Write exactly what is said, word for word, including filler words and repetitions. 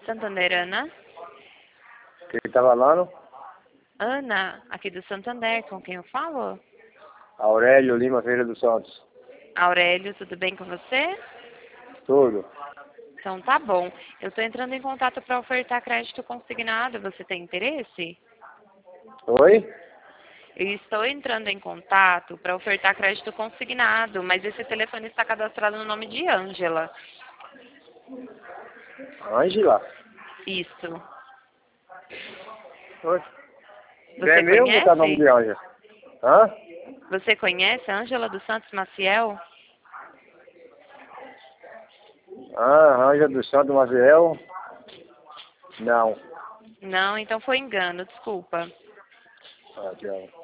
Santander, Ana? Quem tá falando? Ana, aqui do Santander, com quem eu falo? Aurélio Lima Feira dos Santos. Aurélio, tudo bem com você? Tudo. Então tá bom. Eu estou entrando em contato para ofertar crédito consignado. Você tem interesse? Oi? Eu estou entrando em contato para ofertar crédito consignado, mas esse telefone está cadastrado no nome de Ângela. Ângela? Isso. Oi? Você É meu ou tá o nome conhece? de Ângela? Hã? Você conhece a Ângela dos Santos Maciel? Ah, Ângela do Santo Maciel? Não. Não, então foi engano, desculpa. Ah, tchau.